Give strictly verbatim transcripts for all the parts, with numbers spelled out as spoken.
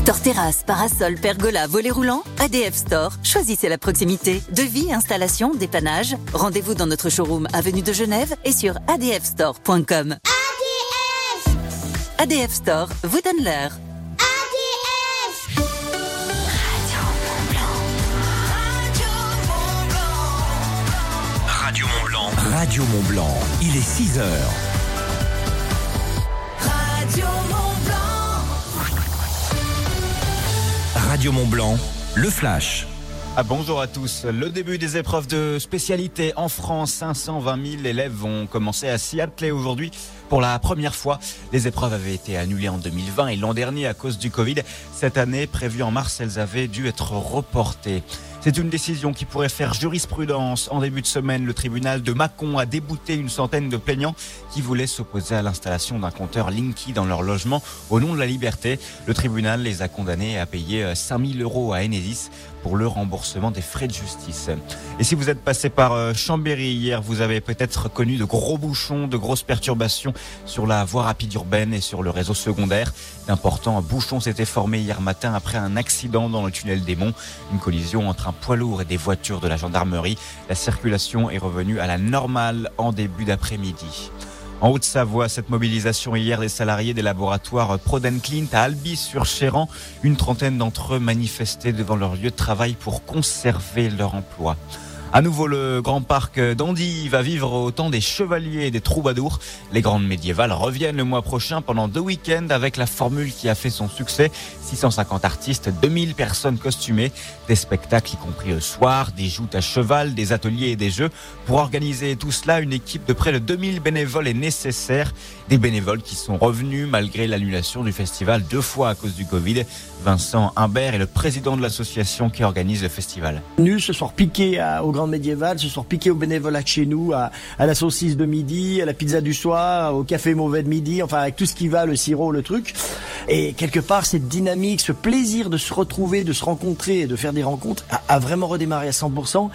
Terrasse, parasol, pergola, volet roulant, A D F Store. Choisissez la proximité. Devis, installation, dépannage. Rendez-vous dans notre showroom avenue de Genève et sur a d f store point com. A D F A D F Store vous donne l'heure. A D F Radio Mont Blanc. Radio Mont Blanc. Il est six heures. Radio Mont Blanc. Radio Mont Blanc, le flash. Ah, bonjour à tous. Le début des épreuves de spécialité en France. cinq cent vingt mille élèves vont commencer à s'y atteler aujourd'hui. Pour la première fois, les épreuves avaient été annulées en deux mille vingt et l'an dernier à cause du Covid. Cette année, prévues en mars, elles avaient dû être reportées. C'est une décision qui pourrait faire jurisprudence. En début de semaine, le tribunal de Mâcon a débouté une centaine de plaignants qui voulaient s'opposer à l'installation d'un compteur Linky dans leur logement au nom de la liberté. Le tribunal les a condamnés à payer cinq mille euros à Enedis pour le remboursement des frais de justice. Et si vous êtes passé par Chambéry hier, vous avez peut-être connu de gros bouchons, de grosses perturbations sur la voie rapide urbaine et sur le réseau secondaire. D'importants bouchons s'étaient formés hier matin après un accident dans le tunnel des Monts. Une collision entre un poids lourd et des voitures de la gendarmerie. La circulation est revenue à la normale en début d'après-midi. En Haute-Savoie, cette mobilisation hier des salariés des laboratoires Prodenclint à Albi-sur-Chéran. Une trentaine d'entre eux manifestaient devant leur lieu de travail pour conserver leur emploi. À nouveau, le grand parc d'Andilly va vivre au temps des chevaliers et des troubadours. Les grandes médiévales reviennent le mois prochain pendant deux week-ends avec la formule qui a fait son succès. six cent cinquante artistes, deux mille personnes costumées, des spectacles y compris le soir, des joutes à cheval, des ateliers et des jeux. Pour organiser tout cela, une équipe de près de deux mille bénévoles est nécessaire. Des bénévoles qui sont revenus malgré l'annulation du festival deux fois à cause du Covid. Vincent Humbert est le président de l'association qui organise le festival. Nous, ce soir piqué à, aux grandes médiévales, ce soir piqué aux bénévolat de chez nous, à, à la saucisse de midi, à la pizza du soir, au café mauvais de midi, enfin avec tout ce qui va, le sirop, le truc. Et quelque part, cette dynamique, ce plaisir de se retrouver, de se rencontrer et de faire des rencontres a, a vraiment redémarré à cent pour cent.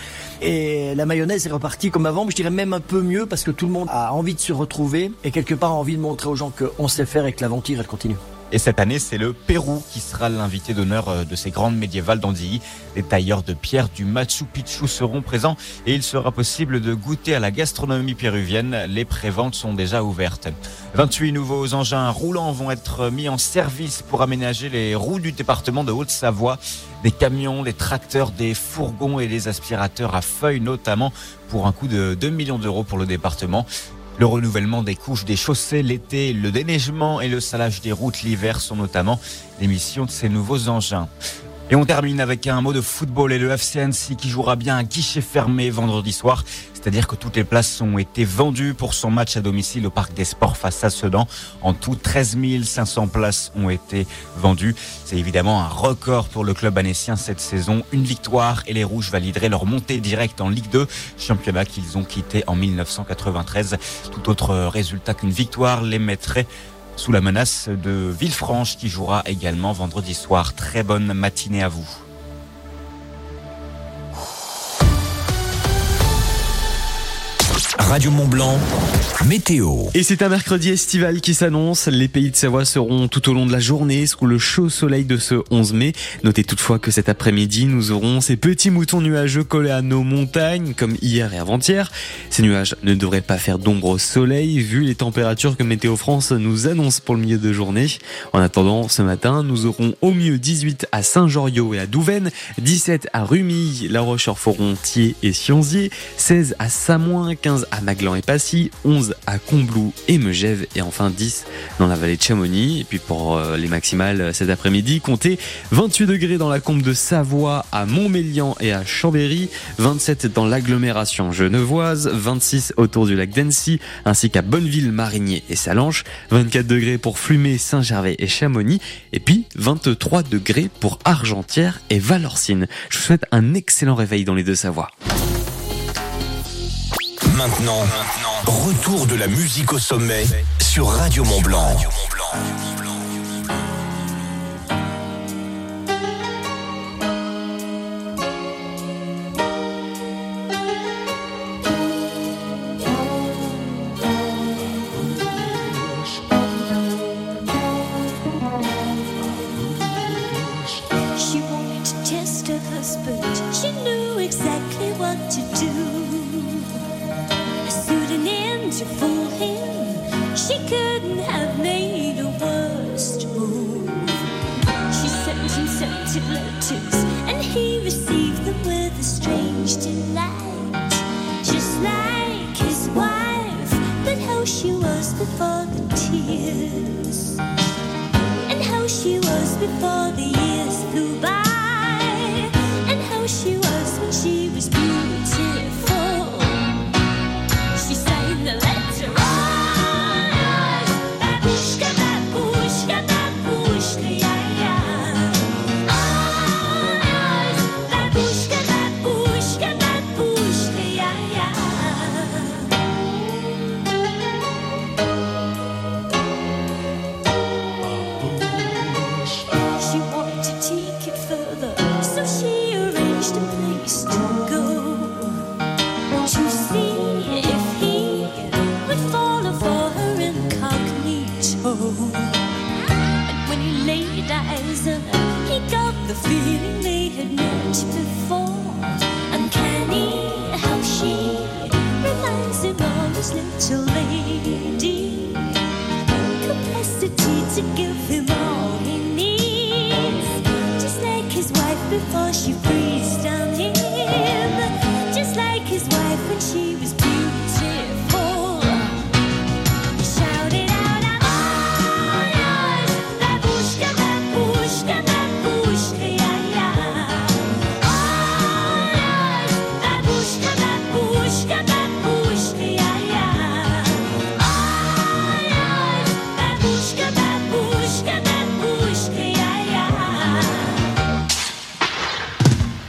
Et la mayonnaise est repartie comme avant, mais je dirais même un peu mieux parce que tout le monde a envie de se retrouver et quelque part a envie de montrer aux gens qu'on sait faire et que l'aventure, elle continue. Et cette année, c'est le Pérou qui sera l'invité d'honneur de ces grandes médiévales d'Andilly. Les tailleurs de pierre du Machu Picchu seront présents et il sera possible de goûter à la gastronomie péruvienne. Les préventes sont déjà ouvertes. vingt-huit nouveaux engins roulants vont être mis en service pour aménager les routes du département de Haute-Savoie. Des camions, des tracteurs, des fourgons et des aspirateurs à feuilles notamment pour un coût de deux millions d'euros pour le département. Le renouvellement des couches des chaussées l'été, le déneigement et le salage des routes l'hiver sont notamment les missions de ces nouveaux engins. Et on termine avec un mot de football et le F C Annecy qui jouera bien un guichet fermé vendredi soir. C'est-à-dire que toutes les places ont été vendues pour son match à domicile au Parc des Sports face à Sedan. En tout, treize mille cinq cents places ont été vendues. C'est évidemment un record pour le club annécien cette saison. Une victoire et les Rouges valideraient leur montée directe en Ligue deux, championnat qu'ils ont quitté en mille neuf cent quatre-vingt-treize. Tout autre résultat qu'une victoire les mettrait sous la menace de Villefranche qui jouera également vendredi soir. Très bonne matinée à vous. Radio Mont Blanc, météo. Et c'est un mercredi estival qui s'annonce. Les pays de Savoie seront tout au long de la journée sous le chaud soleil de ce onze mai. Notez toutefois que cet après-midi, nous aurons ces petits moutons nuageux collés à nos montagnes, comme hier et avant-hier. Ces nuages ne devraient pas faire d'ombre au soleil, vu les températures que Météo France nous annonce pour le milieu de journée. En attendant, ce matin, nous aurons au mieux dix-huit à Saint-Joriot et à Douvaine, dix-sept à Rumilly, La Roche-sur-Foron, Thiers et Sionzier, seize à Samoin, quinze à Maglan et Passy, onze à Combloux et Megève et enfin dix dans la vallée de Chamonix. Et puis pour euh, les maximales cet après-midi, comptez vingt-huit degrés dans la combe de Savoie, à Montmélian et à Chambéry, vingt-sept dans l'agglomération genevoise, vingt-six autour du lac d'Annecy ainsi qu'à Bonneville, Marigné et Salanches, vingt-quatre degrés pour Flumet, Saint-Gervais et Chamonix et puis vingt-trois degrés pour Argentière et Valorcine. Je vous souhaite un excellent réveil dans les Deux-Savoies. Maintenant, maintenant, retour de la musique au sommet sur Radio Mont Blanc. Radio Mont Blanc. was before the tears, and how she was before the years flew by, and how she was when she was beautiful. She sang the letter on, babushka, babushka, babushka, yeah, yeah. On, babushka, babushka, babushka, yeah, yeah. She wanted to take it further, so she arranged a place to go, to see if he would fall for her incognito. And when he laid eyes on her, he got the feeling they had met before. Uncanny how she reminds him of his little lady, capacity to give him all he needs, just like his wife before she breathed on him, just like his wife when she was beautiful. He shouted out, I'm all yours, babushka, babushka, babushka, yeah, yeah. All yours, babushka, babushka, babushka, yeah, yeah. All yours, babushka, babushka, babushka, yeah, yeah.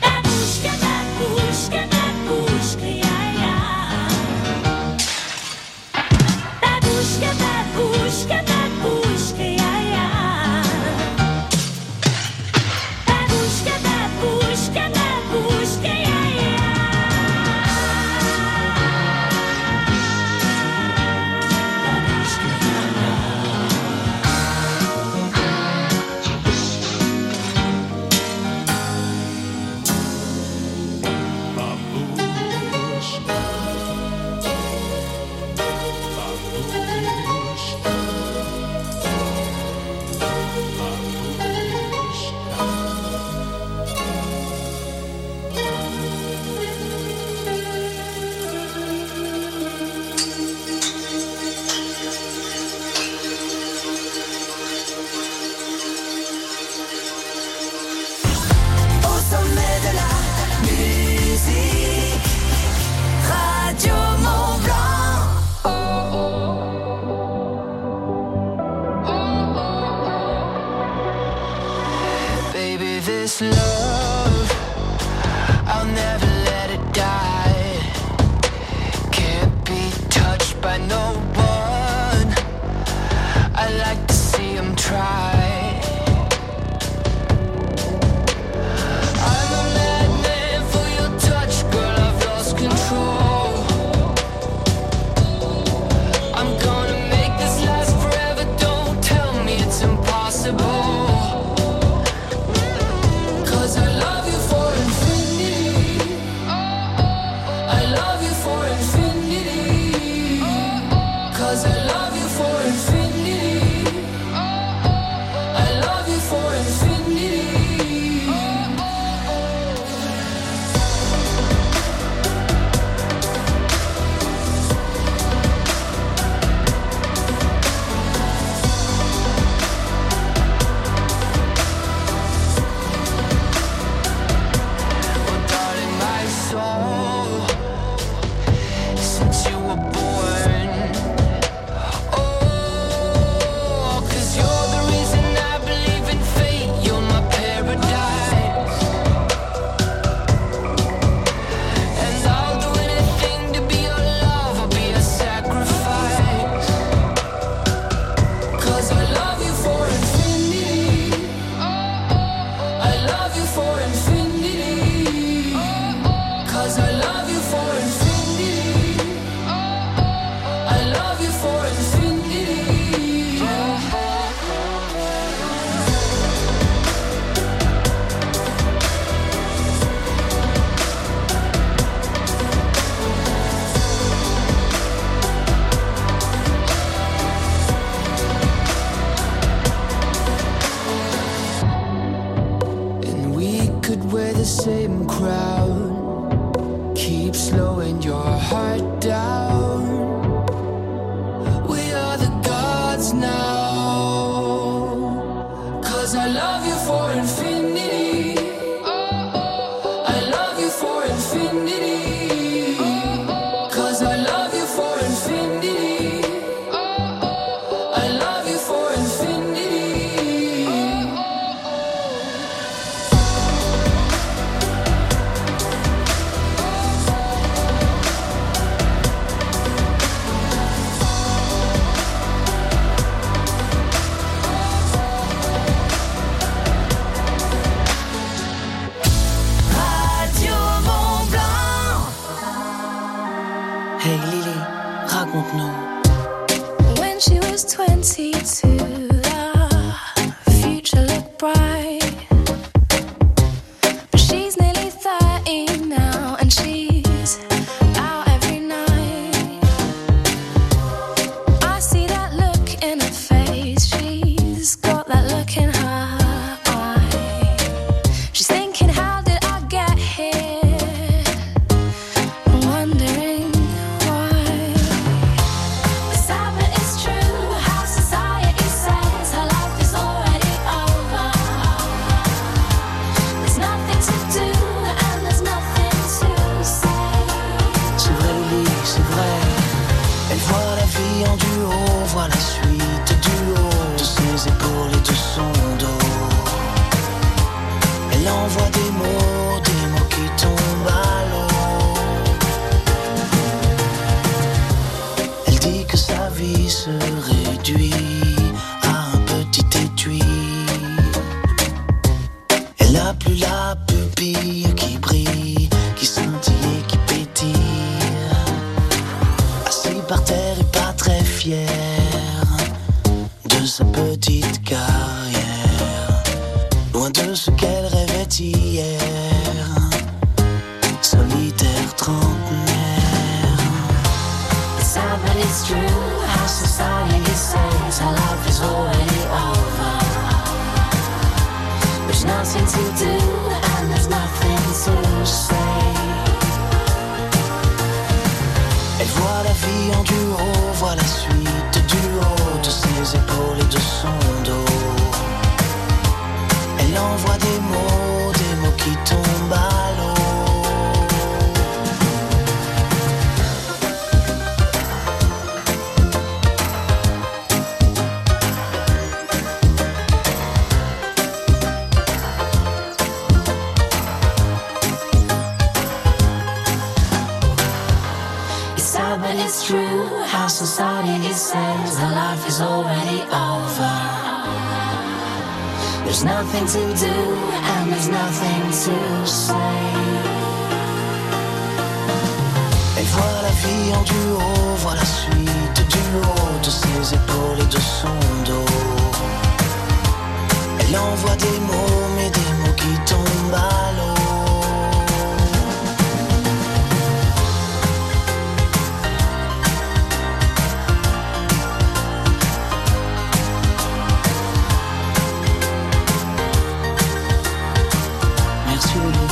dance now, 'cause I love you for infinity. I love you for infinity, 'cause I love you for infinity. I love you for infinity. Radio Mont Blanc. Hey Lily, raconte-nous. When she was twenty-two, the future looked bright. But she's nearly thirty now, and she's out every night. I see that look in her face. She's got that look in her eye. She's thinking, how did I get here? Wondering why. It's sad but it's true, how society says her life is already over. There's nothing to do and there's nothing to say. C'est vrai Lily, c'est vrai. Elle voit la vie en duo, voit la suite du haut de ses épaules et de son dos. Elle envoie des mots, des mots qui tombent à l'eau. Elle dit que sa vie se réduit à un petit étui. Elle n'a plus la pupille qui brille, qui scintille et qui pétille. Assis par terre et pas très fier de sa petite carrière, loin de ce qu'elle rêvait hier, solitaire trentenaire. It's sad but it's true, how society says her life is already over. There's nothing to do and there's nothing to say. Elle voit la vie en duo, voit la suite du haut de ses épaules et de son dos. Elle envoie des mots, des mots qui tombent à l'eau. It's sad but it's true, how society says her life is already over. There's nothing to do and there's nothing to say. Elle voit la vie en duo, voit la suite du haut de ses épaules et de son dos. Elle envoie des mots, mais des mots qui tombent à l'eau. Merci Lily.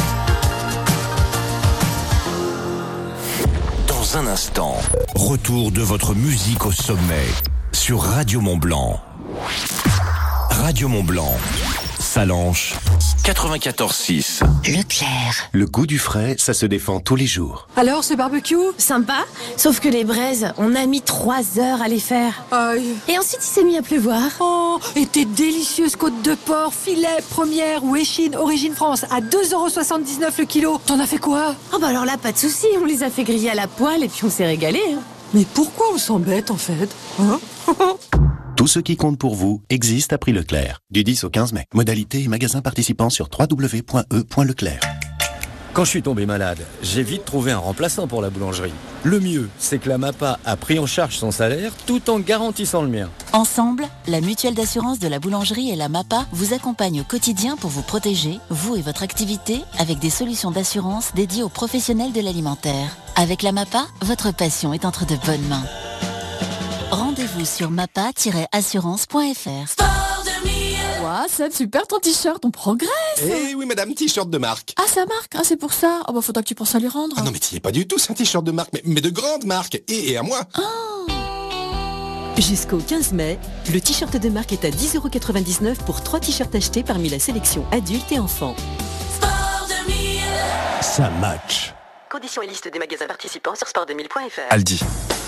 Dans un instant, retour de votre musique au sommet sur Radio Mont Blanc. Radio Mont Blanc, Salanches, quatre-vingt-quatorze six. Leclerc. Le goût du frais, ça se défend tous les jours. Alors, ce barbecue? Sympa, sauf que les braises, on a mis trois heures à les faire. Aïe. Et ensuite, il s'est mis à pleuvoir. Oh, et tes délicieuses côtes de porc, filet, première ou échine, origine France, à deux euros soixante-dix-neuf le kilo. T'en as fait quoi? Oh bah alors là, pas de souci, on les a fait griller à la poêle et puis on s'est régalé. Hein. Mais pourquoi on s'embête, en fait? Hein? Tout ce qui compte pour vous existe à prix Leclerc. Du dix au quinze mai. Modalité et magasin participant sur w w w point e point leclerc. Quand je suis tombé malade, j'ai vite trouvé un remplaçant pour la boulangerie. Le mieux, c'est que la MAPA a pris en charge son salaire tout en garantissant le mien. Ensemble, la mutuelle d'assurance de la boulangerie et la MAPA vous accompagnent au quotidien pour vous protéger, vous et votre activité, avec des solutions d'assurance dédiées aux professionnels de l'alimentaire. Avec la MAPA, votre passion est entre de bonnes mains. Rendez-vous sur mapa tiret assurance point f r. Ouah, c'est super ton t-shirt, on progresse. Eh oui madame, t-shirt de marque. Ah, ça marque, ah, c'est pour ça. Oh bah faudra que tu penses à lui rendre. Ah non mais t'y es pas du tout, c'est un t-shirt de marque, mais, mais de grande marque, et, et à moi. Oh. Jusqu'au quinze mai, le t-shirt de marque est à dix euros quatre-vingt-dix-neuf pour trois t-shirts achetés parmi la sélection adultes et enfants. Sport deux mille. Ça match. Conditions et liste des magasins participants sur sport deux mille point f r. Aldi.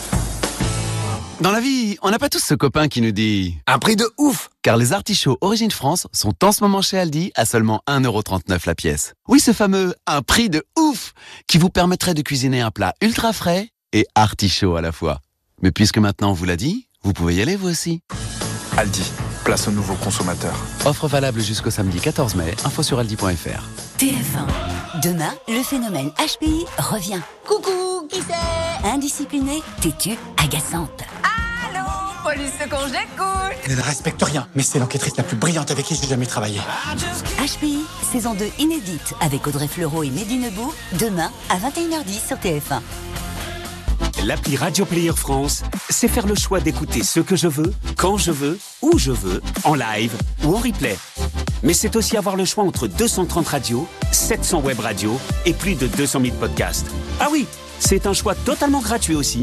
Dans la vie, on n'a pas tous ce copain qui nous dit « Un prix de ouf !» Car les artichauts Origine France sont en ce moment chez Aldi à seulement un euro trente-neuf la pièce. Oui, ce fameux « un prix de ouf !» qui vous permettrait de cuisiner un plat ultra frais et artichaut à la fois. Mais puisque maintenant on vous l'a dit, vous pouvez y aller vous aussi. Aldi, place aux nouveaux consommateurs. Offre valable jusqu'au samedi quatorze mai, info sur aldi point f r. T F un. Demain, le phénomène H P I revient. Coucou, qui c'est? Indisciplinée, têtue, agaçante. Allô, police secours, j'écoute. Elle ne respecte rien, mais c'est l'enquêtrice la plus brillante avec qui j'ai jamais travaillé. H P I, saison deux inédite, avec Audrey Fleurot et Mehdi Nebou, demain à vingt et une heures dix sur T F un. L'appli Radio Player France, c'est faire le choix d'écouter ce que je veux, quand je veux, où je veux, en live ou en replay. Mais c'est aussi avoir le choix entre deux cent trente radios, sept cents web radios et plus de deux cent mille podcasts. Ah oui, c'est un choix totalement gratuit aussi.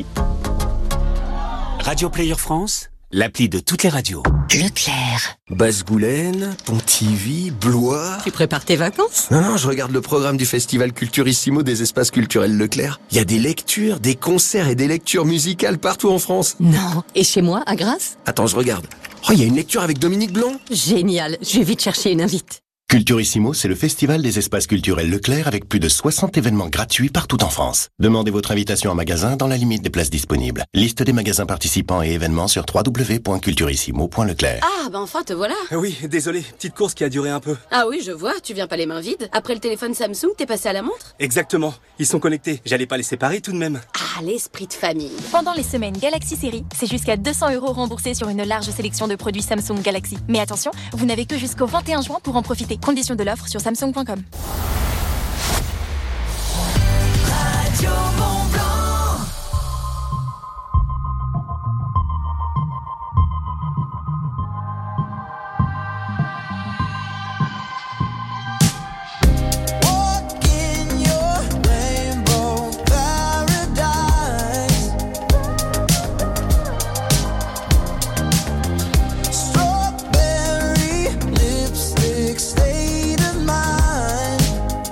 Radio Player France, l'appli de toutes les radios. Leclerc. Basse-Goulaine, Pontivy, Blois... Tu prépares tes vacances? Non, non, je regarde le programme du festival Culturissimo des espaces culturels Leclerc. Il y a des lectures, des concerts et des lectures musicales partout en France. Non. Et chez moi, à Grasse? Attends, je regarde. Oh, il y a une lecture avec Dominique Blanc. Génial. Je vais vite chercher une invite. Culturissimo, c'est le festival des espaces culturels Leclerc avec plus de soixante événements gratuits partout en France. Demandez votre invitation en magasin dans la limite des places disponibles. Liste des magasins participants et événements sur w w w point culturissimo point leclerc. Ah, ben enfin, te voilà. Oui, désolé, petite course qui a duré un peu. Ah oui, je vois, tu viens pas les mains vides. Après le téléphone Samsung, t'es passé à la montre? Exactement, ils sont connectés. J'allais pas les séparer tout de même. Ah, l'esprit de famille. Pendant les semaines Galaxy Série, c'est jusqu'à deux cents euros remboursés sur une large sélection de produits Samsung Galaxy. Mais attention, vous n'avez que jusqu'au vingt et un juin pour en profiter. Conditions de l'offre sur samsung point com. Radio Mont-Blanc. Walk in your rainbow paradise. Strawberry lipstick state of mind.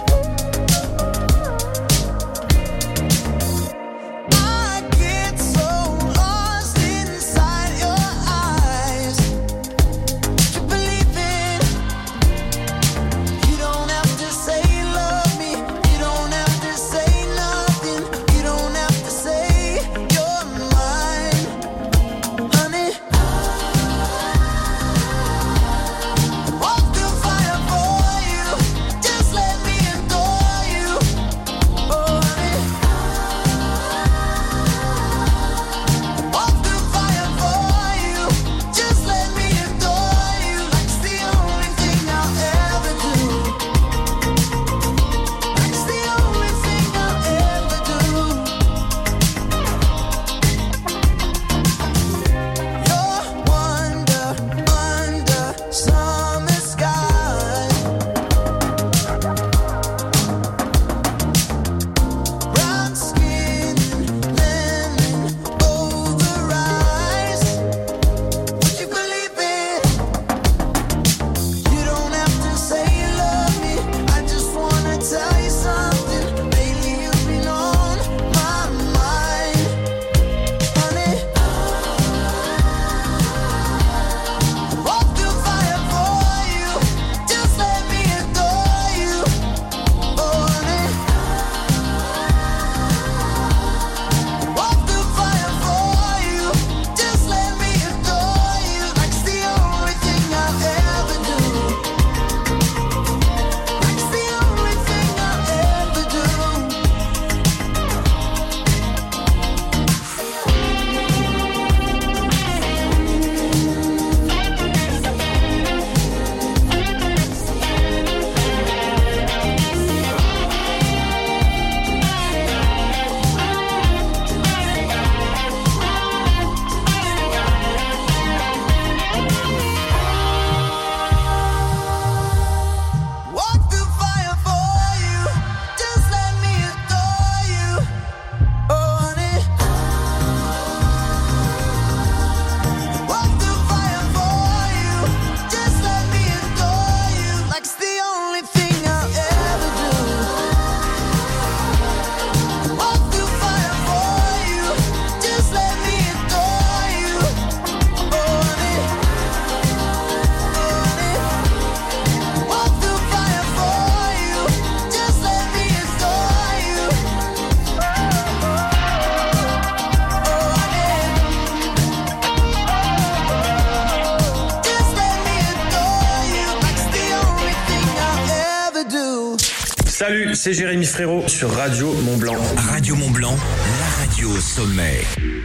Salut, c'est Jérémy Frérot sur Radio Mont-Blanc. Radio Mont-Blanc, la radio au sommet.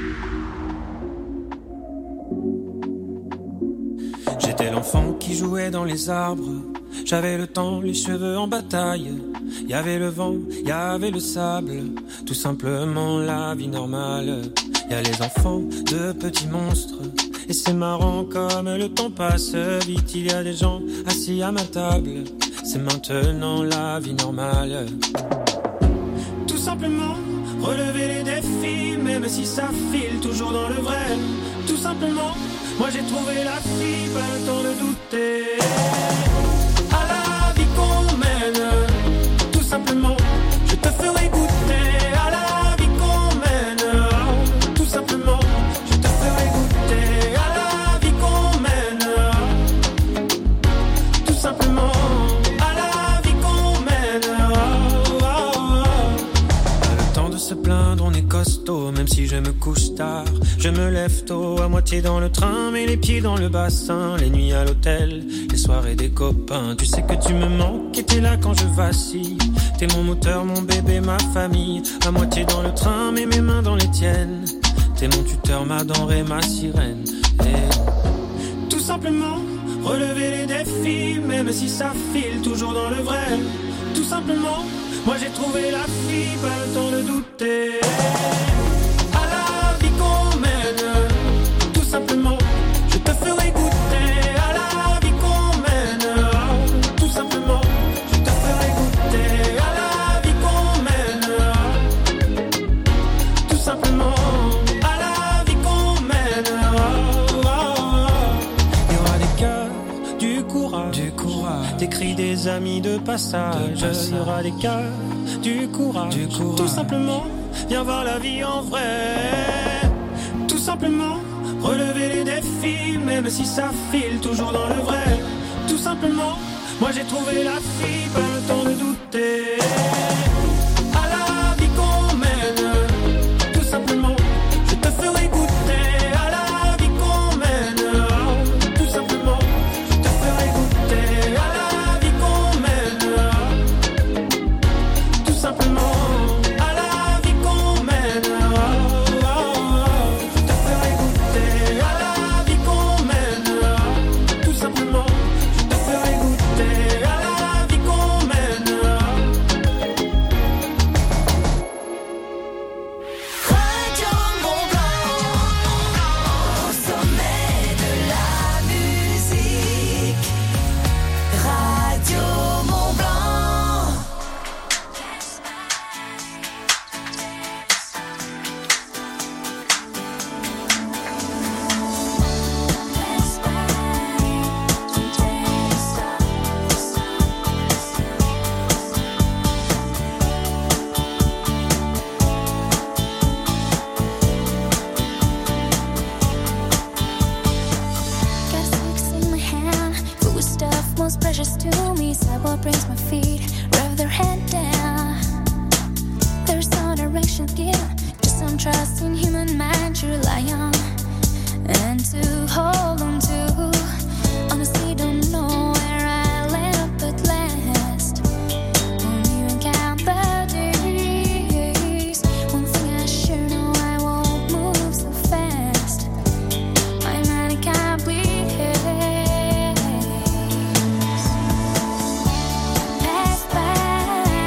J'étais l'enfant qui jouait dans les arbres. J'avais le temps, les cheveux en bataille. Y avait le vent, y avait le sable. Tout simplement la vie normale. Y a les enfants de petits monstres. Et c'est marrant comme le temps passe vite. Il y a des gens assis à ma table. C'est maintenant la vie normale. Tout simplement relever les défis. Même si ça file toujours dans le vrai. Tout simplement, moi j'ai trouvé la fille. Pas le temps de douter. À la vie qu'on mène. Tout simplement, je te ferai goûter. À la vie qu'on mène. Tout simplement, je te ferai goûter. À la vie qu'on mène. Tout simplement. À la vie qu'on mène. Pas le temps de se plaindre, on est costaud. Même si je me couche tard, je me lève tôt. À moitié dans le train, mais les pieds dans le bassin. Les nuits à l'hôtel, les soirées des copains. Tu sais que tu me manques et t'es là quand je vacille. T'es mon moteur, mon bébé, ma famille. À moitié dans le train, mais mes mains dans les tiennes. T'es mon tuteur, ma denrée, ma sirène. Et tout simplement, relever les défis. Même si ça file toujours dans le vrai. Tout simplement, moi j'ai trouvé la fille. Pas le temps de douter. À la vie qu'on mène. Tout simplement, je te ferai goûter. À la vie qu'on mène. Tout simplement, je te ferai goûter. À la vie qu'on mène. Tout simplement, à la vie qu'on mène. Il y aura des cœurs, du courage, du courage, des cris des amis de passage. De passage. Il y aura des cœurs, du courage, du courage. Tout simplement, viens voir la vie en vrai. Tout simplement, relever les défis. Même si ça file toujours dans le vrai. Tout simplement, moi j'ai trouvé la fille. Pas le temps de douter. À la vie qu'on mène. Tout simplement, je te ferai goûter. À la vie qu'on mène. Tout simplement, je te ferai goûter. À la vie qu'on mène. Tout simplement, à la vie qu'on mène. Je te ferai goûter. À la vie qu'on mène. Tout simplement, je te ferai goûter. À la vie qu'on mène. Radio Mont-Blanc, au sommet de la musique. Radio Mont-Blanc. Got sticks in my hand, full of stuff most precious to me. Sidewalk brings my feet, rev their head down. There's no direction given, just some trust in human mind to rely on and to hold on to. Honestly, don't know where I land up at last. Won't even count the days. One thing I sure know, I won't move so fast. My mind can't bleed haze. Pass by.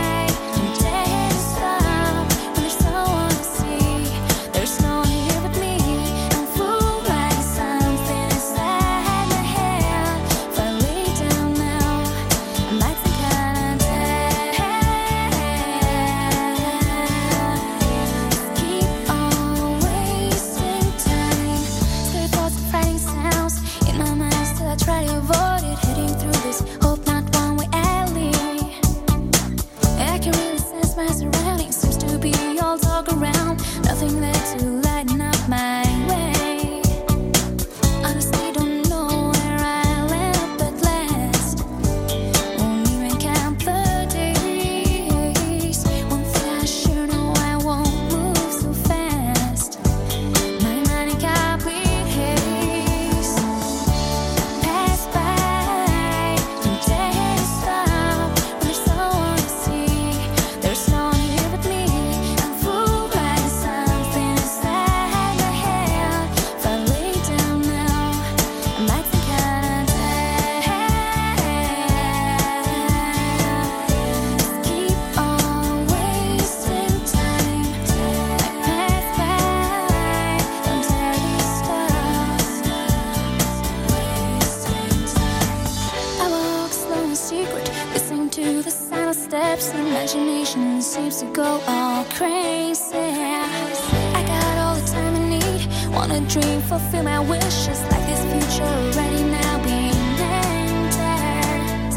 escapes. Imagination seems to go all crazy. I got all the time I need. Wanna dream, fulfill my wishes. Like this future already now being entered.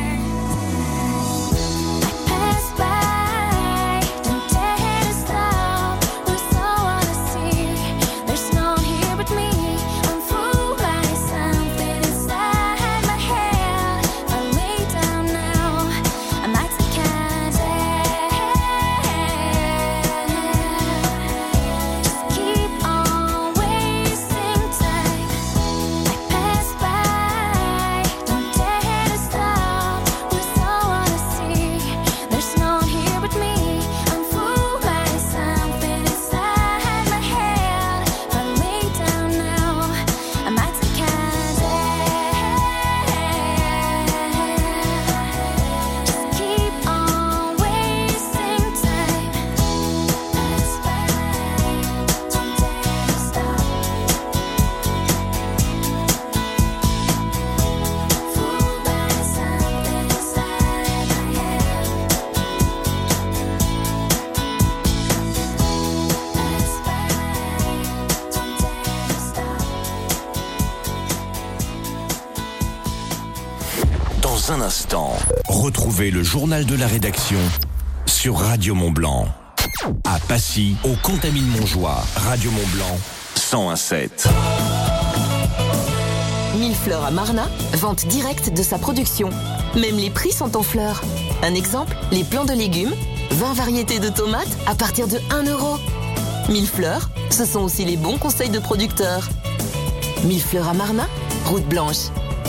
I pass by, don't dare to stop. There's no one to see. There's no one here but me. I'm fooled by something inside my head. If I lay down now, I might take cancer. Just keep on wasting time. I pass by, don't dare to stop. There's no one to see. There's no one here but me. I'm fooled by something inside my head. If I lay down now, I might take cancer. Just keep on wasting time. Pass by, don't dare to stop. Fooled by something inside my head. Pass by, don't dare to stop. Dans un instant, retrouvez le journal de la rédaction sur Radio Mont-Blanc. À Passy, au Contamine-Montjoie, Radio Mont-Blanc, cent un virgule sept. Mille fleurs à Marna, vente directe de sa production. Même les prix sont en fleurs. Un exemple, les plants de légumes, vingt variétés de tomates à partir de un euro. Mille fleurs, ce sont aussi les bons conseils de producteurs. Mille fleurs à Marna, route blanche.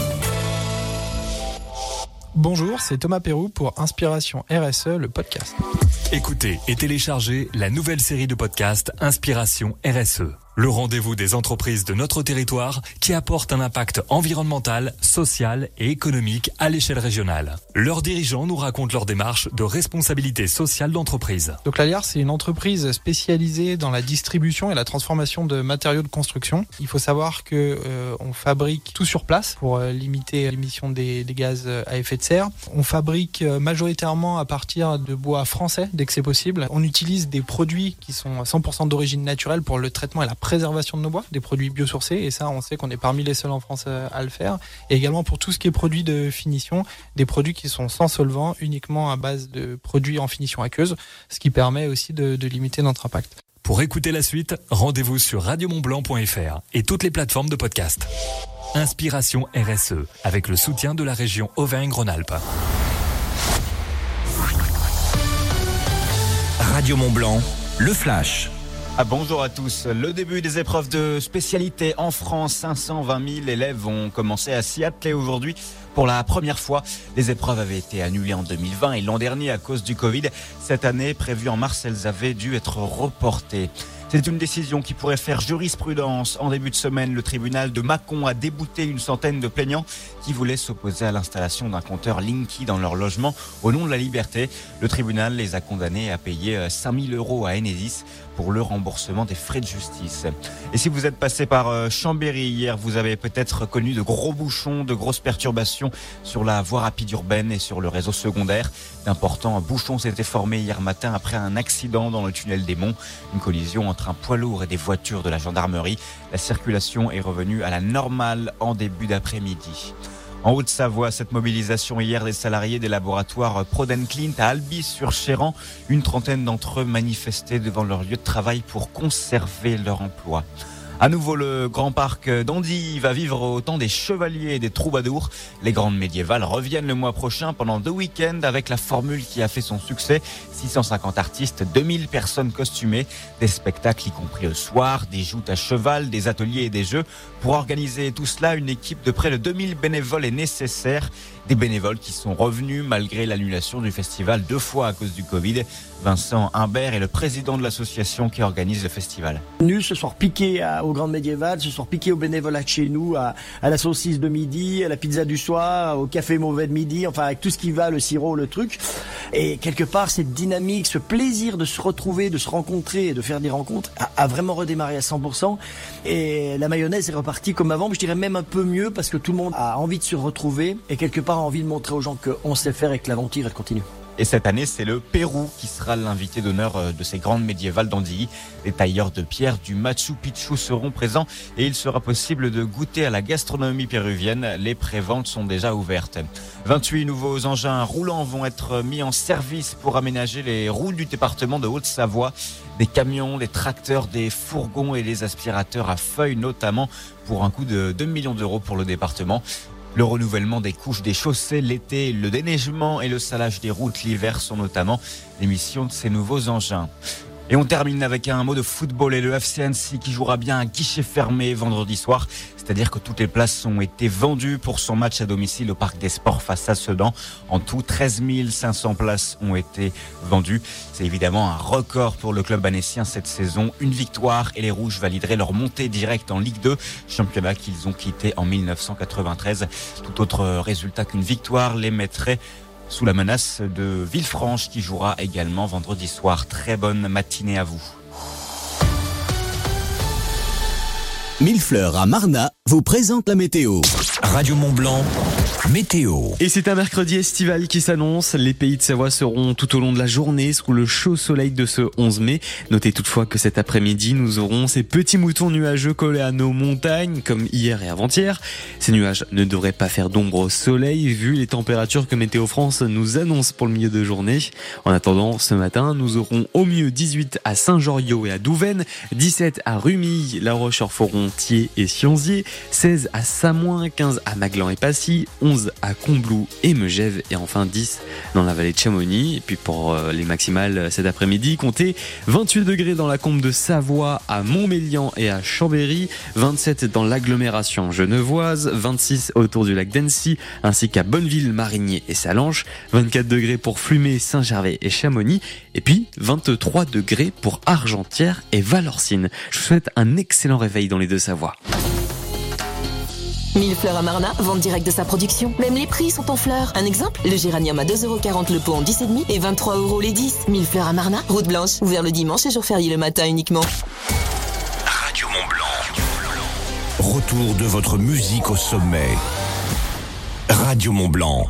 Bonjour, c'est Thomas Pérou pour Inspiration R S E, le podcast. Écoutez et téléchargez la nouvelle série de podcasts Inspiration R S E. Le rendez-vous des entreprises de notre territoire qui apportent un impact environnemental, social et économique à l'échelle régionale. Leurs dirigeants nous racontent leur démarche de responsabilité sociale d'entreprise. Donc l'Aliar, c'est une entreprise spécialisée dans la distribution et la transformation de matériaux de construction. Il faut savoir que euh, on fabrique tout sur place pour euh, limiter l'émission des, des gaz à effet de serre. On fabrique euh, majoritairement à partir de bois français dès que c'est possible. On utilise des produits qui sont cent pour cent d'origine naturelle pour le traitement et la préservation de nos bois, des produits biosourcés, et ça on sait qu'on est parmi les seuls en France à le faire. Et également pour tout ce qui est produits de finition, des produits qui sont sans solvant, uniquement à base de produits en finition aqueuse, ce qui permet aussi de, de limiter notre impact. Pour écouter la suite, rendez-vous sur radio mont blanc point f r et toutes les plateformes de podcast. Inspiration R S E, avec le soutien de la région Auvergne-Rhône-Alpes. Radio Mont-Blanc, le flash. Ah, bonjour à tous. Le début des épreuves de spécialité en France. cinq cent vingt mille élèves ont commencé à s'y atteler aujourd'hui. Pour la première fois, les épreuves avaient été annulées en deux mille vingt et l'an dernier à cause du Covid. Cette année, prévue en mars, elles avaient dû être reportées. C'est une décision qui pourrait faire jurisprudence. En début de semaine, le tribunal de Mâcon a débouté une centaine de plaignants qui voulaient s'opposer à l'installation d'un compteur Linky dans leur logement au nom de la liberté. Le tribunal les a condamnés à payer cinq mille euros à Enedis pour le remboursement des frais de justice. Et si vous êtes passé par Chambéry hier, vous avez peut-être connu de gros bouchons, de grosses perturbations sur la voie rapide urbaine et sur le réseau secondaire. D'importants bouchons s'étaient formés hier matin après un accident dans le tunnel des Monts. Une collision entre un poids lourd et des voitures de la gendarmerie. La circulation est revenue à la normale en début d'après-midi. En Haute-Savoie, cette mobilisation hier des salariés des laboratoires Prodenclint à Albi-sur-Chéran. Une trentaine d'entre eux manifestaient devant leur lieu de travail pour conserver leur emploi. À nouveau, le Grand Parc d'Andy va vivre au temps des chevaliers et des troubadours. Les grandes médiévales reviennent le mois prochain pendant deux week-ends avec la formule qui a fait son succès. six cent cinquante artistes, deux mille personnes costumées, des spectacles y compris le soir, des joutes à cheval, des ateliers et des jeux. Pour organiser tout cela, une équipe de près de deux mille bénévoles est nécessaire. Des bénévoles qui sont revenus malgré l'annulation du festival deux fois à cause du Covid. Vincent Humbert est le président de l'association qui organise le festival. Nous, ce soir piqué aux grandes médiévales, ce soir piqué aux bénévolat de chez nous, à, à la saucisse de midi, à la pizza du soir, au café mauvais de midi, enfin avec tout ce qui va, le sirop, le truc. Et quelque part, cette dynamique, ce plaisir de se retrouver, de se rencontrer et de faire des rencontres a, a vraiment redémarré à cent pour cent. Et la mayonnaise est repartie comme avant, mais je dirais même un peu mieux parce que tout le monde a envie de se retrouver et quelque part a envie de montrer aux gens qu'on sait faire et que l'aventure elle continue. Et cette année, c'est le Pérou qui sera l'invité d'honneur de ces grandes médiévales d'Andilly. Les tailleurs de pierre du Machu Picchu seront présents et il sera possible de goûter à la gastronomie péruvienne. Les préventes sont déjà ouvertes. vingt-huit nouveaux engins roulants vont être mis en service pour aménager les routes du département de Haute-Savoie. Des camions, des tracteurs, des fourgons et les aspirateurs à feuilles notamment pour un coût de deux millions d'euros pour le département. Le renouvellement des couches des chaussées l'été, le déneigement et le salage des routes l'hiver sont notamment les missions de ces nouveaux engins. Et on termine avec un mot de football et le F C Annecy qui jouera bien un guichet fermé vendredi soir. C'est-à-dire que toutes les places ont été vendues pour son match à domicile au Parc des Sports face à Sedan. En tout, treize mille cinq cents places ont été vendues. C'est évidemment un record pour le club annécien cette saison. Une victoire et les Rouges valideraient leur montée directe en Ligue deux, championnat qu'ils ont quitté en mille neuf cent quatre-vingt-treize. Tout autre résultat qu'une victoire les mettrait sous la menace de Villefranche qui jouera également vendredi soir. Très bonne matinée à vous. Mille fleurs à Marna vous présente la météo. Radio Mont-Blanc, météo. Et c'est un mercredi estival qui s'annonce. Les pays de Savoie seront tout au long de la journée sous le chaud soleil de ce onze mai. Notez toutefois que cet après-midi, nous aurons ces petits moutons nuageux collés à nos montagnes, comme hier et avant-hier. Ces nuages ne devraient pas faire d'ombre au soleil, vu les températures que Météo France nous annonce pour le milieu de journée. En attendant, ce matin, nous aurons au mieux dix-huit à Saint-Joriot et à Douvaine, dix-sept à Rumilly, La Roche-sur-Foron, Thiers et Sionzier, seize à Samoin, quinze à Maglan et Passy, onze à Combloux et Megève et enfin dix dans la vallée de Chamonix. Et puis pour les maximales cet après-midi, comptez vingt-huit degrés dans la combe de Savoie, à Montmélian et à Chambéry, vingt-sept dans l'agglomération genevoise, vingt-six autour du lac d'Annecy ainsi qu'à Bonneville, Marigny et Salanches, vingt-quatre degrés pour Flumet, Saint-Gervais et Chamonix et puis vingt-trois degrés pour Argentière et Valorcine. Je vous souhaite un excellent réveil dans les Deux-Savoies. Mille fleurs à Marna, vente directe de sa production. Même les prix sont en fleurs. Un exemple, le géranium à deux euros quarante le pot en dix virgule cinq et vingt-trois euros les dix. Mille fleurs à Marna, route blanche, ouvert le dimanche et jour férié le matin uniquement. Radio Mont-Blanc. Retour de votre musique au sommet. Radio Mont-Blanc.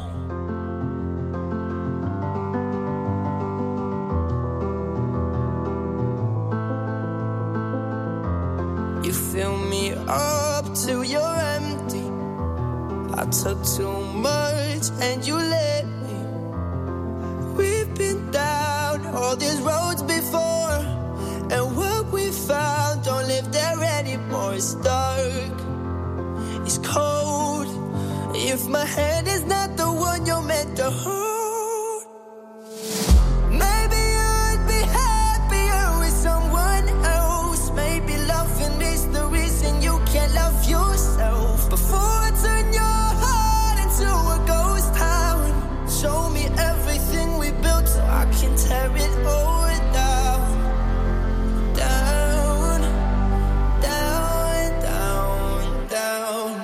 You fill me up till you're empty. I took too much and you let me. We've been down all these roads before, and what we found don't live there anymore. It's dark, it's cold. If my hand is not the one you're meant to hold, maybe I'd be happier with someone else. Maybe loving is the reason you can't love yourself. Before I turn your heart into a ghost town, show me everything we built so I can tear it all down. Down, down, down, down.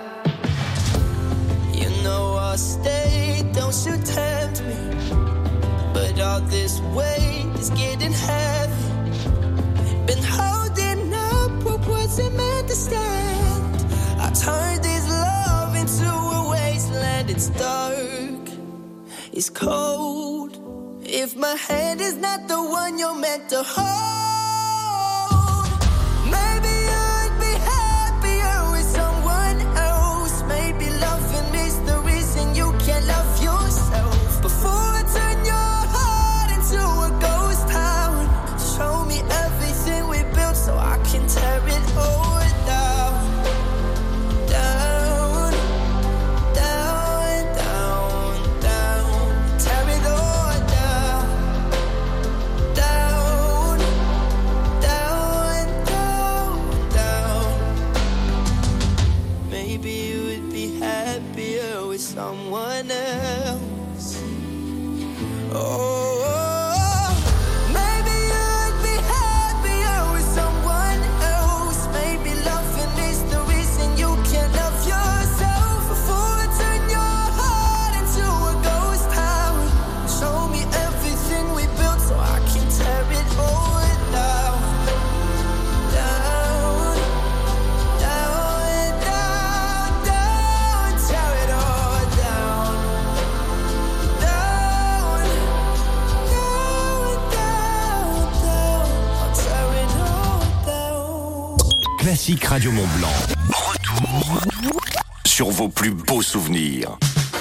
You know I'll stay, don't you tempt me. But all this weight is getting heavy. Been holding up what wasn't meant to stand. I turned this love into a wasteland. It's dark, it's cold. If my hand is not the one you're meant to hold, maybe I'd be happier with someone else. Maybe loving is the reason you can't love yourself. Before I turn your heart into a ghost town, show me everything we built so I can tear it all down. Down, down, down, down. Tear it all down. Down, down, down, down. Maybe you would be happier with someone else. Oh, maybe I'd be happier with someone else. Maybe loving is the reason you can't love yourself. Before I turn your heart into a ghost town, show me everything we built so I can tear it all down. Down, down, down, down. Tear it all down. Down, classiques Radio Mont Blanc. Retour sur vos plus beaux souvenirs.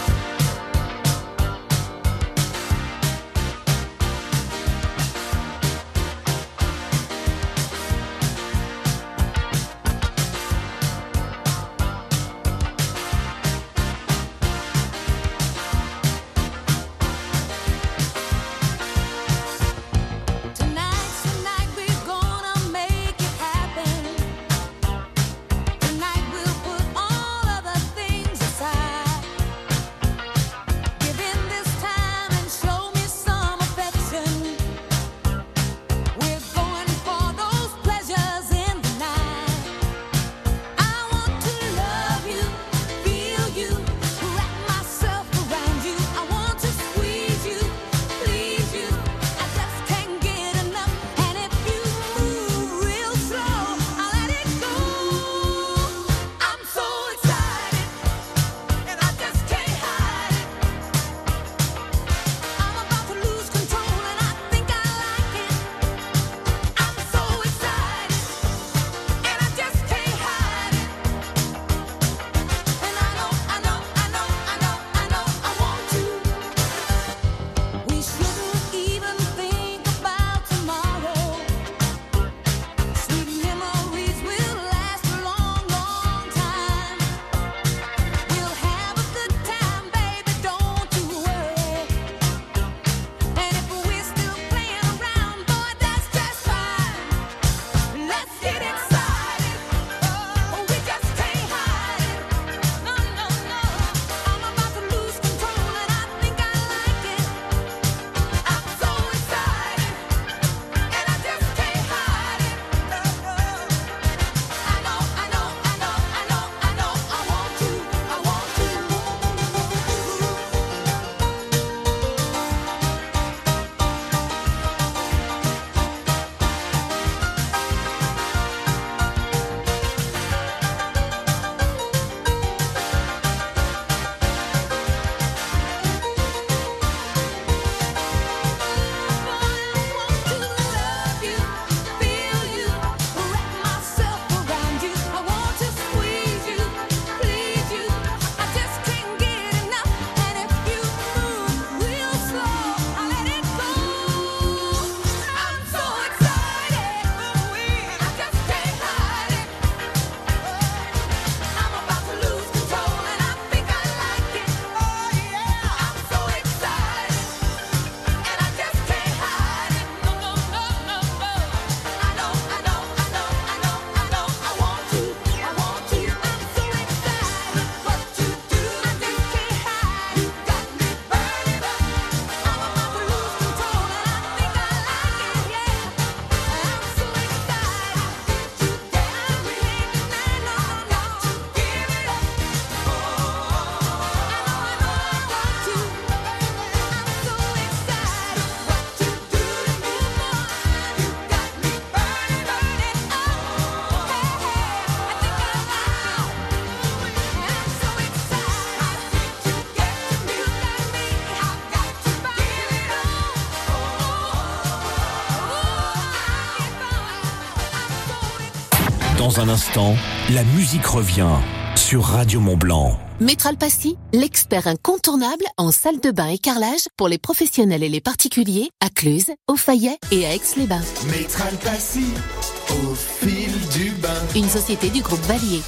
Dans un instant, la musique revient sur Radio Mont Blanc. Métral Passy, l'expert incontournable en salle de bain et carrelage pour les professionnels et les particuliers à Cluse, au Fayet et à Aix-les-Bains. Métral Passy, au fil du bain. Une société du groupe Valier.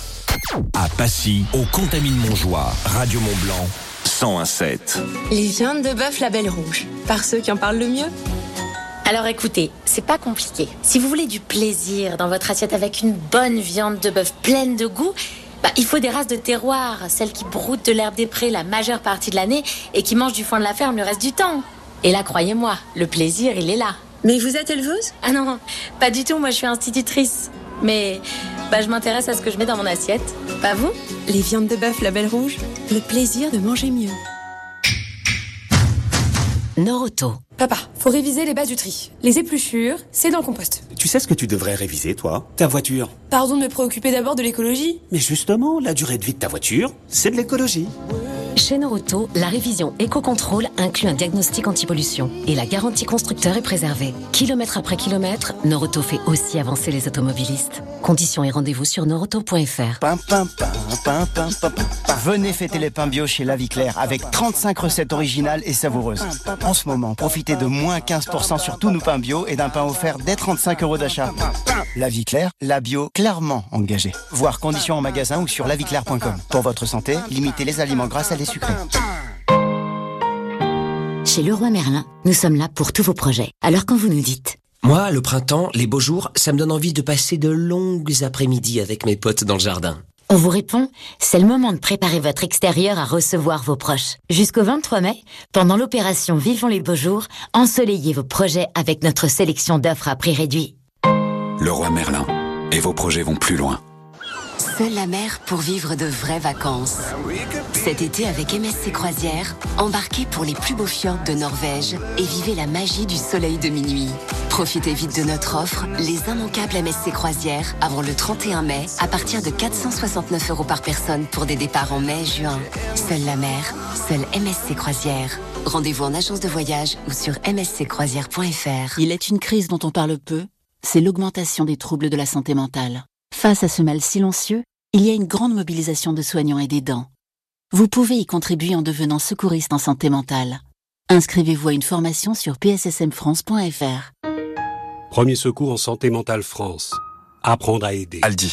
À Passy, au Contamine-Montjoie, Radio Mont Blanc, cent un virgule sept. Les viandes de bœuf Label Rouge, par ceux qui en parlent le mieux. Alors écoutez, c'est pas compliqué. Si vous voulez du plaisir dans votre assiette avec une bonne viande de bœuf pleine de goût, bah, il faut des races de terroir, celles qui broutent de l'herbe des prés la majeure partie de l'année et qui mangent du foin de la ferme le reste du temps. Et là, croyez-moi, le plaisir, il est là. Mais vous êtes éleveuse ? Ah non, pas du tout, moi je suis institutrice. Mais bah, je m'intéresse à ce que je mets dans mon assiette. Pas vous ? Les viandes de bœuf Label Rouge, le plaisir de manger mieux. Noroto. Papa, faut réviser les bases du tri. Les épluchures, c'est dans le compost. Tu sais ce que tu devrais réviser, toi ? Ta voiture. Pardon de me préoccuper d'abord de l'écologie. Mais justement, la durée de vie de ta voiture, c'est de l'écologie. Chez Noroto, la révision Eco-Control inclut un diagnostic anti-pollution et la garantie constructeur est préservée. Kilomètre après kilomètre, Noroto fait aussi avancer les automobilistes. Conditions et rendez-vous sur noroto point f r. Pain, pain, pain, pain, pain, pain, pain. Venez fêter les pains bio chez La Vie Claire avec trente-cinq recettes originales et savoureuses. En ce moment, profitez de moins quinze pour cent sur tous nos pains bio et d'un pain offert dès trente-cinq euros d'achat. La Vie Claire, la bio clairement engagée. Voir conditions en magasin ou sur la vie claire point com. Pour votre santé, limitez les aliments gras et les sucrés. Chez Leroy Merlin, nous sommes là pour tous vos projets. Alors quand vous nous dites... Moi, le printemps, les beaux jours, ça me donne envie de passer de longues après-midi avec mes potes dans le jardin. On vous répond, c'est le moment de préparer votre extérieur à recevoir vos proches. Jusqu'au vingt-trois mai, pendant l'opération Vivons les beaux jours, ensoleillez vos projets avec notre sélection d'offres à prix réduit. Leroy Merlin. Et vos projets vont plus loin. Seule la mer pour vivre de vraies vacances. Cet été avec M S C Croisières, embarquez pour les plus beaux fjords de Norvège et vivez la magie du soleil de minuit. Profitez vite de notre offre, les immanquables M S C Croisières, avant le trente et un mai, à partir de quatre cent soixante-neuf euros par personne pour des départs en mai et juin. Seule la mer, seule M S C Croisières. Rendez-vous en agence de voyage ou sur m s c croisières point f r. Il est une crise dont on parle peu, c'est l'augmentation des troubles de la santé mentale. Face à ce mal silencieux, il y a une grande mobilisation de soignants et d'aidants. Vous pouvez y contribuer en devenant secouriste en santé mentale. Inscrivez-vous à une formation sur p s s m france point f r. Premier secours en santé mentale France. Apprendre à aider. Aldi.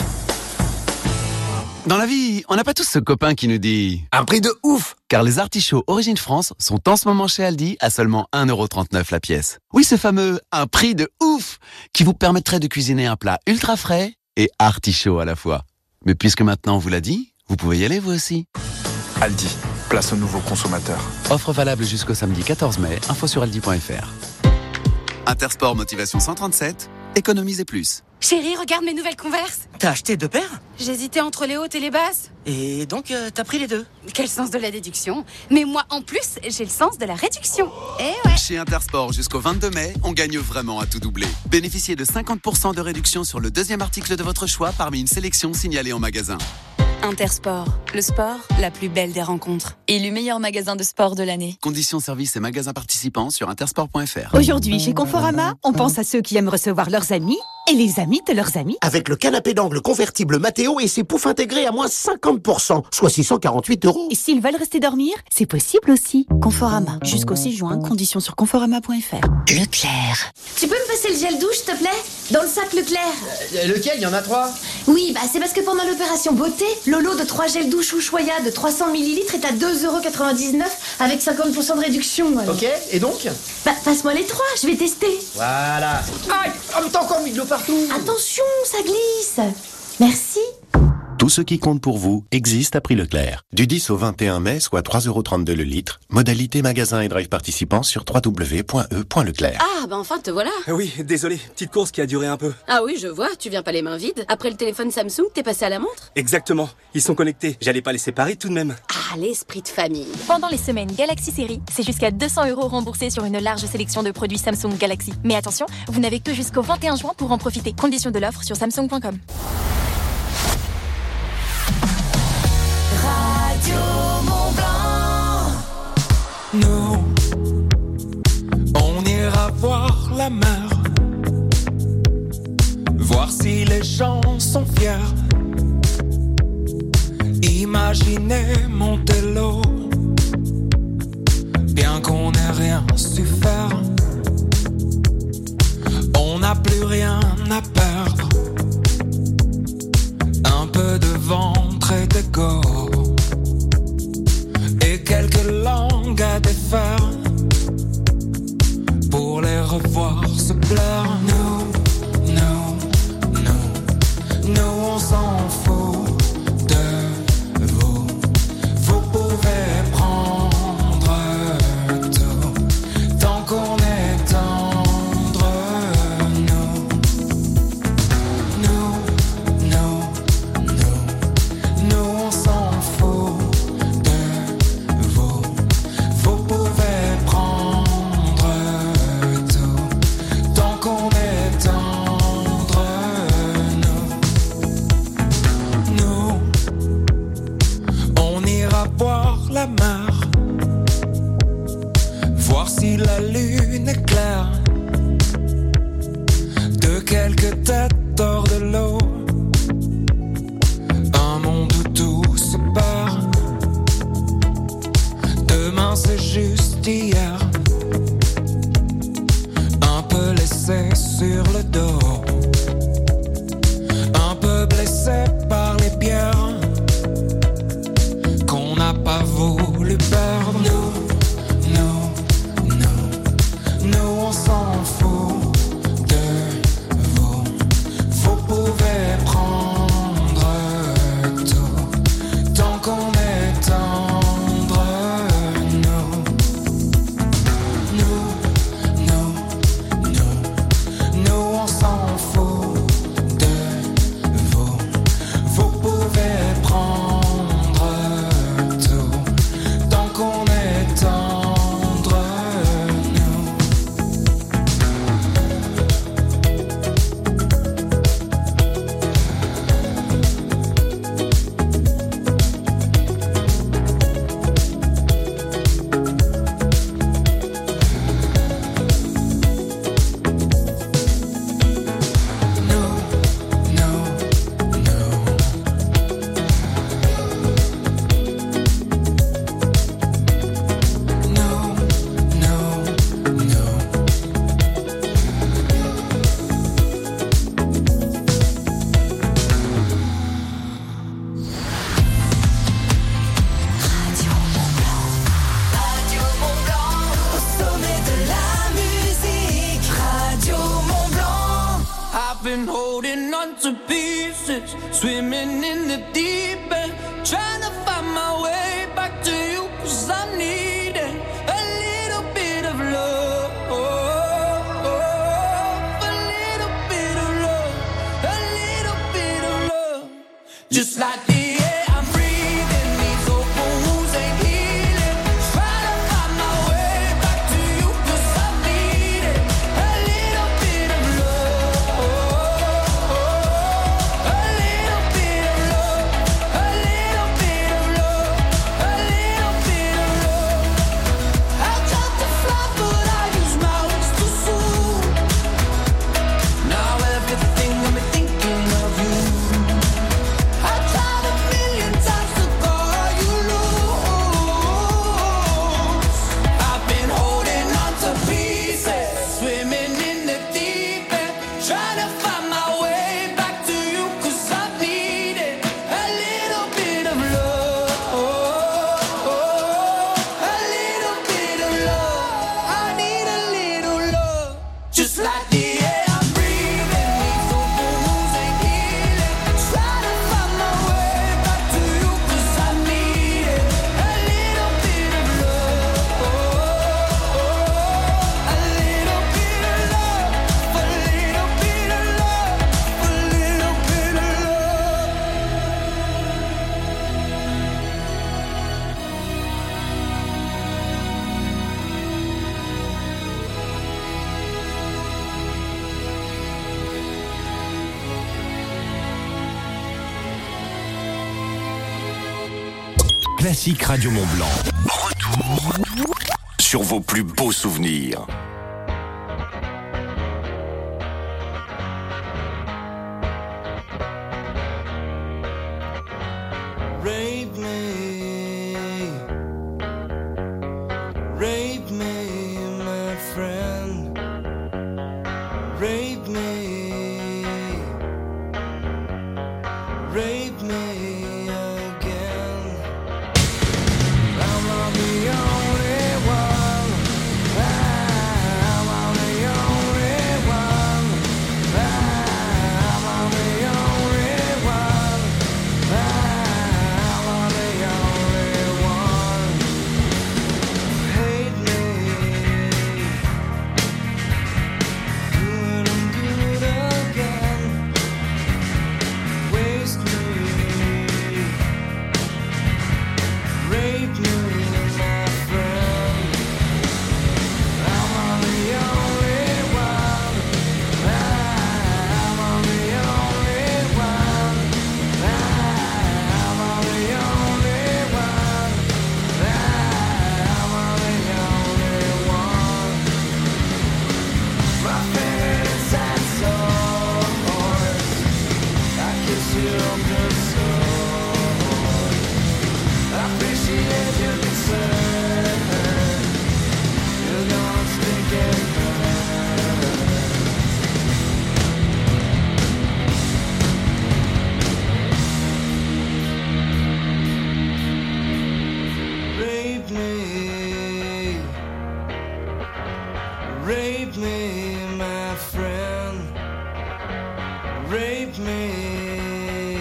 Dans la vie, on n'a pas tous ce copain qui nous dit « Un prix de ouf !» Car les artichauts Origine France sont en ce moment chez Aldi à seulement un euro trente-neuf la pièce. Oui, ce fameux « un prix de ouf !» qui vous permettrait de cuisiner un plat ultra frais et artichaut à la fois. Mais puisque maintenant on vous l'a dit, vous pouvez y aller vous aussi. Aldi, place aux nouveaux consommateurs. Offre valable jusqu'au samedi quatorze mai, info sur aldi point f r. Intersport Motivation cent trente-sept, économisez plus. Chérie, regarde mes nouvelles Converse. T'as acheté deux paires? J'hésitais entre les hautes et les basses. Et donc, euh, t'as pris les deux? Quel sens de la déduction? Mais moi, en plus, j'ai le sens de la réduction. Eh ouais. Chez Intersport, jusqu'au vingt-deux mai, on gagne vraiment à tout doubler. Bénéficiez de cinquante pour cent de réduction sur le deuxième article de votre choix parmi une sélection signalée en magasin. Intersport, le sport, la plus belle des rencontres. Élu meilleur magasin de sport de l'année. Conditions, services et magasins participants sur intersport point f r. Aujourd'hui, chez Conforama, on pense à ceux qui aiment recevoir leurs amis et les amis de leurs amis. Avec le canapé d'angle convertible Mateo et ses poufs intégrés à moins cinquante pour cent, soit six cent quarante-huit euros. Et s'ils veulent rester dormir, c'est possible aussi. Conforama, jusqu'au six juin, conditions sur conforama point f r. Leclerc. Tu peux me passer le gel douche, s'il te plaît? Dans le sac Leclerc. Euh, lequel? Il y en a trois. Oui, bah c'est parce que pendant l'opération beauté, le lot de trois gels douche Ushuaïa de trois cents millilitres est à deux euros quatre-vingt-dix-neuf avec cinquante pour cent de réduction. Alors. Ok, et donc? Bah passe-moi les trois, je vais tester. Voilà. Aïe, oh, mais t'as encore mis de l'eau partout. Attention, ça glisse. Merci. Tout ce qui compte pour vous existe à prix Leclerc. Du dix au vingt et un mai, soit trois euros trente-deux le litre. Modalité magasin et drive participants sur w w w point e point leclerc. Ah, bah enfin, te voilà. Oui, désolé, petite course qui a duré un peu. Ah oui, je vois, tu viens pas les mains vides. Après le téléphone Samsung, t'es passé à la montre? Exactement, ils sont connectés. J'allais pas les séparer tout de même. Ah, l'esprit de famille. Pendant les semaines Galaxy Série, c'est jusqu'à deux cents euros remboursés sur une large sélection de produits Samsung Galaxy. Mais attention, vous n'avez que jusqu'au vingt et un juin pour en profiter. Conditions de l'offre sur samsung point com. Radio Mont Blanc. Nous, on ira voir la mer, voir si les gens sont fiers. Imaginez Montello, bien qu'on n'ait rien su faire. On n'a plus rien à perdre. Un peu de ventre et d'ego, et quelques langues à défaire, pour les revoir se plaire. Nous, nous, nous, nous on s'en fout de vous. Vous pouvez prendre tout, tant qu'on est tendre. Nous, nous, nous, nous, on s'en fout de vous. Vous pouvez prendre tout, tant qu'on est tendre. Nous, nous, on ira boire la mer, voir si la lune est claire, de quelques têtes hors de l'eau, un monde où tout se perd. Demain c'est juste hier, un peu laissé sur le dos, un peu blessé par les pierres qu'on n'a pas voulu perdre. Nous, nous, nous, nous on s'en fout de vous. Vous pouvez prendre tout tant qu'on est tendre. Nous, nous, nous, nous, nous on s'en fout de vous. Vous pouvez prendre tout tant qu'on est tendre. Nous. I've been holding on to pieces, swimming in the deep end, trying to find my way back to you, 'cause I'm needing a little bit of love, a little bit of love, a little bit of love, just like the air I'm breathing, these open wounds ain't healing, trying to find my way back to you, 'cause I'm needing a little bit of love, a little bit of love, a little bit of love, a little bit of love. I tried to fly but I use my wings to soar. Now everything got me thinking of you. I tried a million times to call you loose. I've been holding on to pieces, swimming in the deep end, trying to find my way back to you, 'cause I needed a little bit of love, a little bit of love. I need a little love, just like the air I'm breathing, these open wounds ain't healing, trying to find my way back to you, 'cause I needed a little bit of love, a little bit of love, a little bit of love, a little bit of love. Classique Radio Mont Blanc. Retour sur vos plus beaux souvenirs. Rape me, rape me, my friend. Rape me, rape me again. I'm not the only one. I me, rape me, my friend, rape me,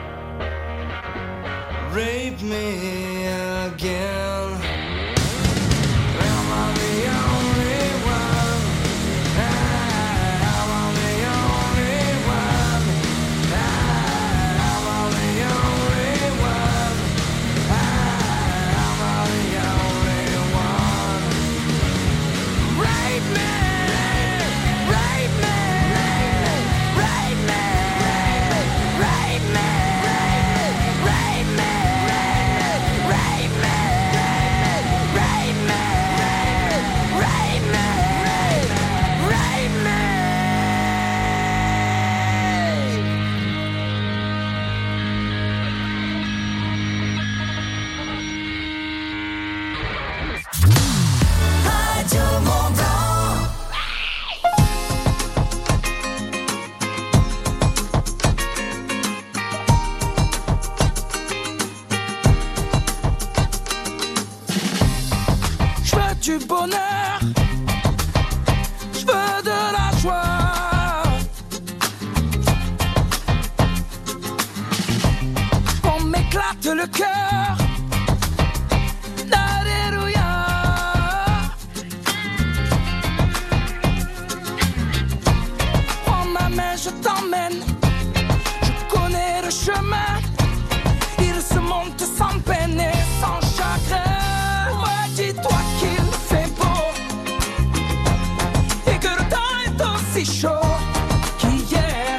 rape me again. Am I the only one? Am I the only one? Am I the only one? Am I the only one? Rape me, rape me, rape me, rape me, rape me, rape me, rape me, rape me, rape me. Radio Mont Blanc. Je veux du bonheur, je veux de la joie, on m'éclate le cœur. Alléluia. Prends ma main, je t'emmène, je connais le chemin, il se monte sans peine et sans chagrin. Ouais, dis-toi qu'il fait beau et que le temps est aussi chaud qu'hier.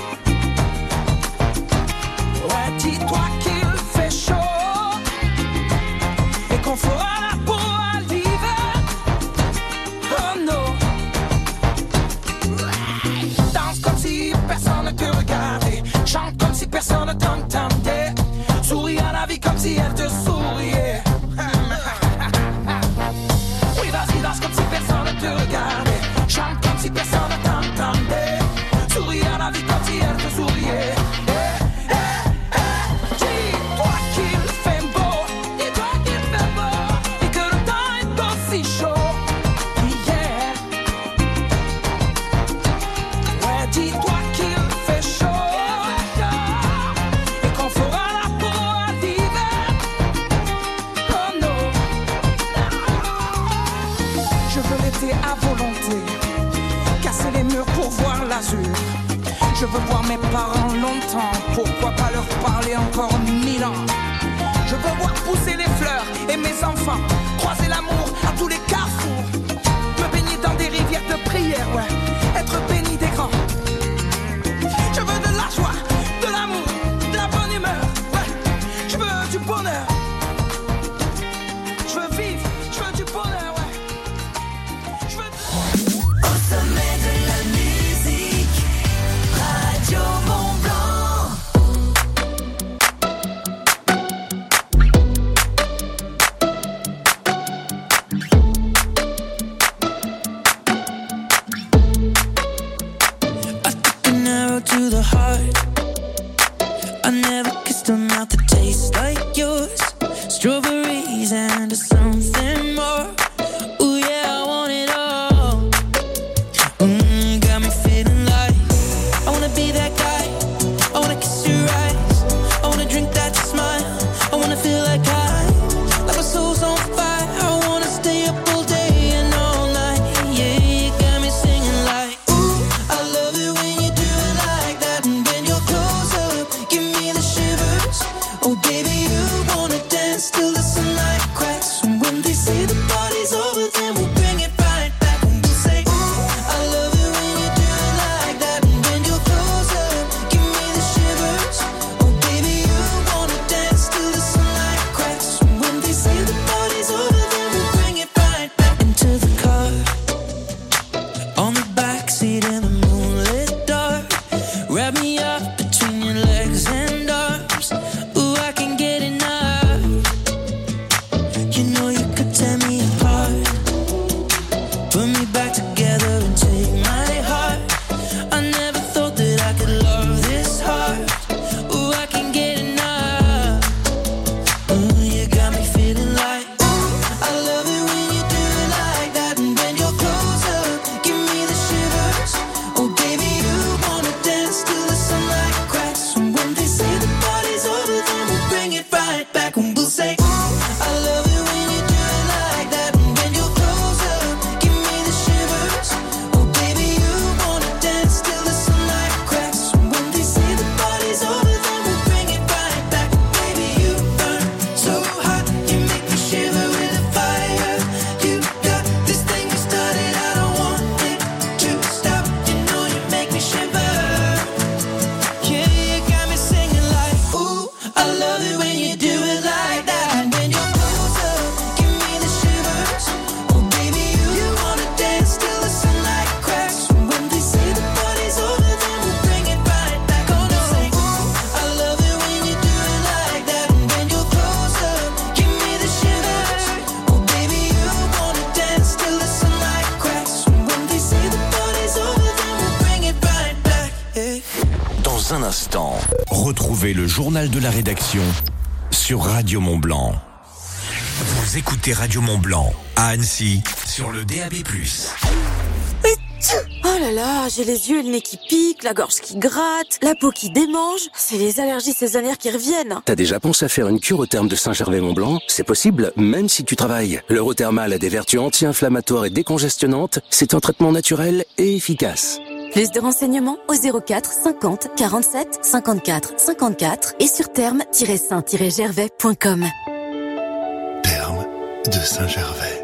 Ouais, dis-toi qu'il fait chaud et qu'on fera la peau à l'hiver. Oh non. Danse comme si personne ne te regardait, chante comme si personne ne t'entendait, souris à la vie comme si elle te souriait. Oui, vas-y, danse comme si personne ne te regardait, chante comme si personne ne t'entendait, souris à la vie comme si elle te souriait. Eh, eh, eh, dis-toi qu'il fait beau, dis-toi qu'il fait beau, et que le temps est aussi chaud qu'hier. Ouais, dis-toi qu'il fait chaud et qu'on fera la peau à l'hiver. Oh non. Je veux l'été à volonté, casser les murs pour voir l'azur. Je veux voir mes parents longtemps, pourquoi pas leur parler encore mille ans. Je veux voir pousser les fleurs et mes enfants croiser l'amour à tous les carrefours, me baigner dans des rivières de prière, ouais, être béni des grands. Je veux de la joie, de l'amour, de la bonne humeur, ouais. Je veux du bonheur, je veux vivre, je veux du bonheur, ouais. Je veux... Au sommet de la musique, Radio Mont Blanc. An arrow to the heart. I never kissed a mouth that tastes like yours. Strawberries and something more. Ooh yeah, I want it all. Mm, got me feeling like I wanna be that guy. I wanna kiss your eyes. I wanna drink that smile. I wanna feel like I, like my soul's on fire. I wanna stay up all day and all night. Yeah, you got me singing like, ooh, I love it when you do it like that. And when you're close up, give me the shivers. Oh baby, you wanna dance till the instant, retrouvez le journal de la rédaction sur Radio Mont-Blanc. Vous écoutez Radio Mont-Blanc à Annecy sur le D A B plus. Oh là là, j'ai les yeux et le nez qui piquent, la gorge qui gratte, la peau qui démange. C'est les allergies saisonnières qui reviennent. T'as déjà pensé à faire une cure au terme de Saint-Gervais-Mont-Blanc? C'est possible, même si tu travailles. L'Eurothermal a des vertus anti-inflammatoires et décongestionnantes. C'est un traitement naturel et efficace. Plus de renseignements au zéro quatre cinquante quarante-sept cinquante-quatre cinquante-quatre et sur terme tiret saint tiret gervais point com. Terme de Saint-Gervais.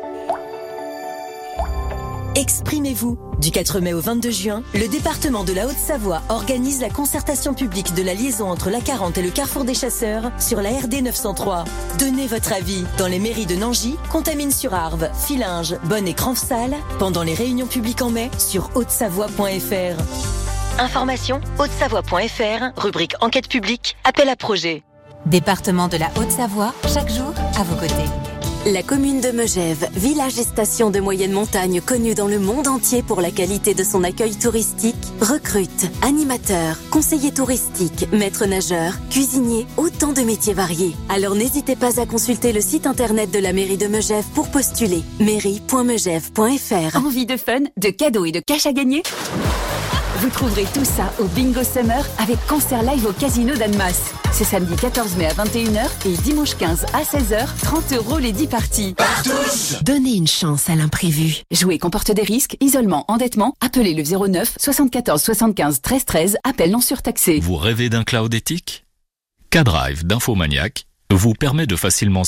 Exprimez-vous. Du quatre mai au vingt-deux juin, le département de la Haute-Savoie organise la concertation publique de la liaison entre l'A quarante et le carrefour des Chasseurs sur la R D neuf cent trois. Donnez votre avis dans les mairies de Nangy, Contamine-sur-Arve, Fillinges, Bonne et Cranfsal pendant les réunions publiques en mai sur haute-savoie point f r. Information haute-savoie point f r, rubrique enquête publique, appel à projet. Département de la Haute-Savoie, chaque jour à vos côtés. La commune de Megève, village et station de moyenne montagne connue dans le monde entier pour la qualité de son accueil touristique, recrute animateurs, conseillers touristiques, maîtres nageurs, cuisiniers, autant de métiers variés. Alors n'hésitez pas à consulter le site internet de la mairie de Megève pour postuler. mairie point megève point f r. Envie de fun, de cadeaux et de cash à gagner? Vous trouverez tout ça au Bingo Summer avec concert live au Casino d'Annemasse. C'est samedi quatorze mai à vingt et une heures et dimanche quinze à seize heures, trente euros les dix parties. Partouche. Donnez une chance à l'imprévu. Jouer comporte des risques, isolement, endettement. Appelez le zéro neuf soixante-quatorze soixante-quinze treize treize, appel non surtaxé. Vous rêvez d'un cloud éthique? K-Drive d'Infomaniac vous permet de facilement